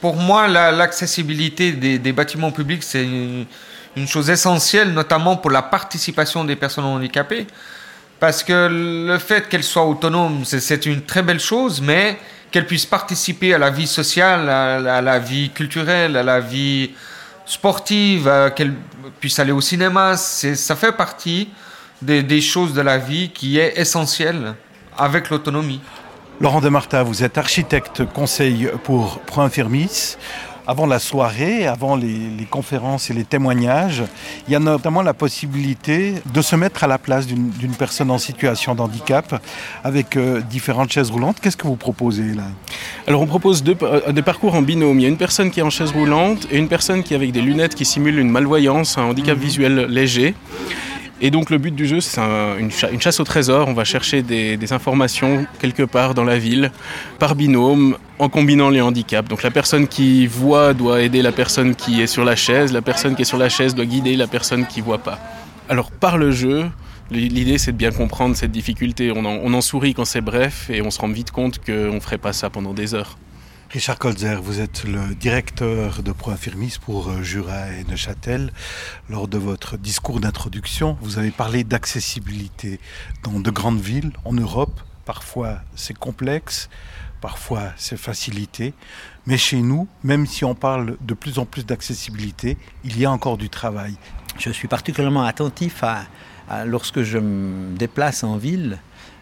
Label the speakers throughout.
Speaker 1: pour moi, l'accessibilité des bâtiments publics, c'est une chose essentielle, notamment pour la participation des personnes handicapées. Parce que le fait qu'elles soient autonomes, c'est une très belle chose, mais qu'elles puissent participer à la vie sociale, à la vie culturelle, à la vie sportive, qu'elles puissent aller au cinéma, ça fait partie des choses de la vie qui est essentielle avec l'autonomie.
Speaker 2: Laurent Demarta, vous êtes architecte conseil pour Pro-Infirmis. Avant la soirée, avant les conférences et les témoignages, il y a notamment la possibilité de se mettre à la place d'une personne en situation de handicap avec différentes chaises roulantes. Qu'est-ce que vous proposez là ?
Speaker 3: Alors on propose des parcours en binôme. Il y a une personne qui est en chaise roulante et une personne qui est avec des lunettes qui simulent une malvoyance, un handicap visuel léger. Et donc le but du jeu, c'est une chasse au trésor. On va chercher des informations quelque part dans la ville, par binôme, en combinant les handicaps. Donc la personne qui voit doit aider la personne qui est sur la chaise, la personne qui est sur la chaise doit guider la personne qui ne voit pas. Alors par le jeu, l'idée c'est de bien comprendre cette difficulté. On en sourit quand c'est bref et on se rend vite compte qu'on ne ferait pas ça pendant des heures.
Speaker 2: Richard Kolzer, vous êtes le directeur de Pro-Infirmis pour Jura et Neuchâtel. Lors de votre discours d'introduction, vous avez parlé d'accessibilité dans de grandes villes en Europe. Parfois c'est complexe, parfois c'est facilité. Mais chez nous, même si on parle de plus en plus d'accessibilité, il y a encore du travail.
Speaker 4: Je suis particulièrement attentif lorsque je me déplace en ville,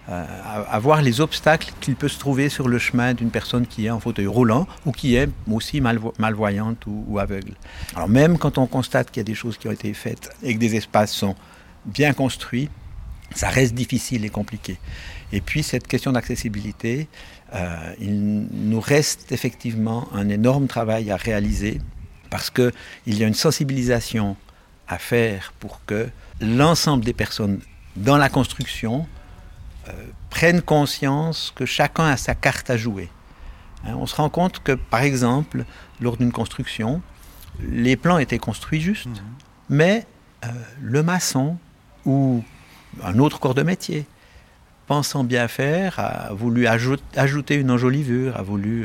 Speaker 4: à voir les obstacles qu'il peut se trouver sur le chemin d'une personne qui est en fauteuil roulant ou qui est aussi malvoyante ou aveugle. Alors même quand on constate qu'il y a des choses qui ont été faites et que des espaces sont bien construits, ça reste difficile et compliqué. Et puis cette question d'accessibilité, il nous reste effectivement un énorme travail à réaliser parce qu'il y a une sensibilisation à faire pour que l'ensemble des personnes dans la construction prennent conscience que chacun a sa carte à jouer. On se rend compte que, par exemple, lors d'une construction, les plans étaient construits juste, mais le maçon ou un autre corps de métier, pensant bien faire, a voulu ajouter une enjolivure, a voulu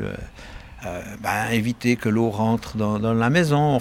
Speaker 4: éviter que l'eau rentre dans la maison,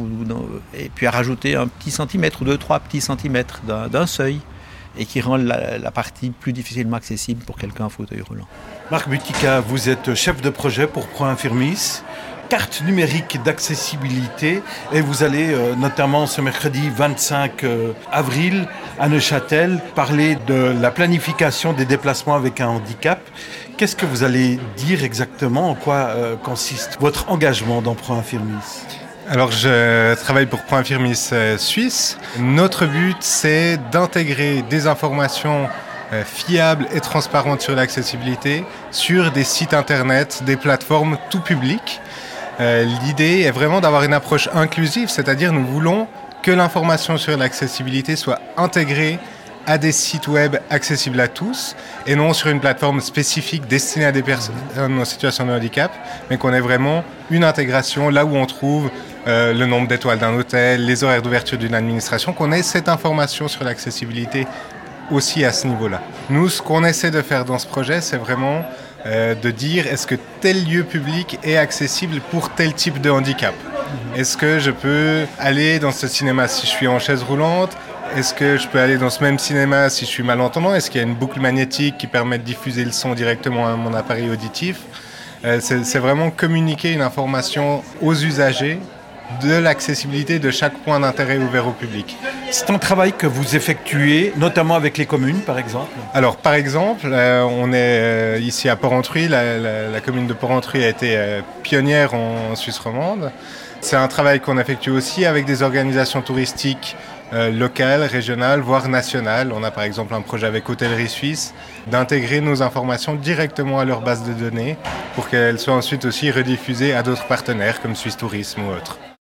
Speaker 4: et puis a rajouté un petit centimètre ou 2-3 petits centimètres d'un seuil, et qui rend la partie plus difficilement accessible pour quelqu'un en fauteuil roulant.
Speaker 2: Marc Butica, vous êtes chef de projet pour Pro-Infirmis, carte numérique d'accessibilité, et vous allez notamment ce mercredi 25 avril à Neuchâtel parler de la planification des déplacements avec un handicap. Qu'est-ce que vous allez dire exactement ? En quoi consiste votre engagement dans Pro-Infirmis ?
Speaker 5: Alors, je travaille pour Pro-Infirmis Suisse. Notre but, c'est d'intégrer des informations fiables et transparentes sur l'accessibilité sur des sites internet, des plateformes tout public. L'idée est vraiment d'avoir une approche inclusive, c'est-à-dire nous voulons que l'information sur l'accessibilité soit intégrée à des sites web accessibles à tous et non sur une plateforme spécifique destinée à des personnes en situation de handicap, mais qu'on ait vraiment une intégration là où on trouve le nombre d'étoiles d'un hôtel, les horaires d'ouverture d'une administration, qu'on ait cette information sur l'accessibilité aussi à ce niveau-là. Nous, ce qu'on essaie de faire dans ce projet, c'est vraiment de dire est-ce que tel lieu public est accessible pour tel type de handicap ? Est-ce que je peux aller dans ce cinéma si je suis en chaise roulante ? Est-ce que je peux aller dans ce même cinéma si je suis malentendant ? Est-ce qu'il y a une boucle magnétique qui permet de diffuser le son directement à mon appareil auditif ? C'est vraiment communiquer une information aux usagers de l'accessibilité de chaque point d'intérêt ouvert au public.
Speaker 2: C'est un travail que vous effectuez, notamment avec les communes, par exemple ?
Speaker 5: Alors, par exemple, on est ici à Porrentruy. La commune de Porrentruy a été pionnière en Suisse romande. C'est un travail qu'on effectue aussi avec des organisations touristiques locales, régionales, voire nationales. On a par exemple un projet avec Hôtellerie Suisse d'intégrer nos informations directement à leur base de données pour qu'elles soient ensuite aussi rediffusées à d'autres partenaires comme Suisse Tourisme ou autres.